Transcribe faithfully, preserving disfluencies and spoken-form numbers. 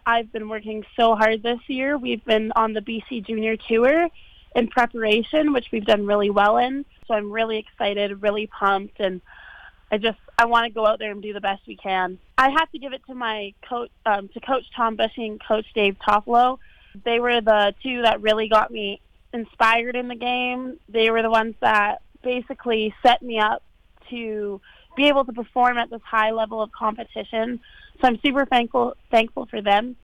I've been working so hard this year. We've been on the B C Junior Tour in preparation, which we've done really well in. So I'm really excited, really pumped, and I just I want to go out there and do the best we can. I have to give it to my coach, um, to Coach Tom Bushy and Coach Dave Toffolo. They were the two that really got me inspired in the game. They were the ones that basically set me up to be able to perform at this high level of competition. So I'm super thankful thankful for them.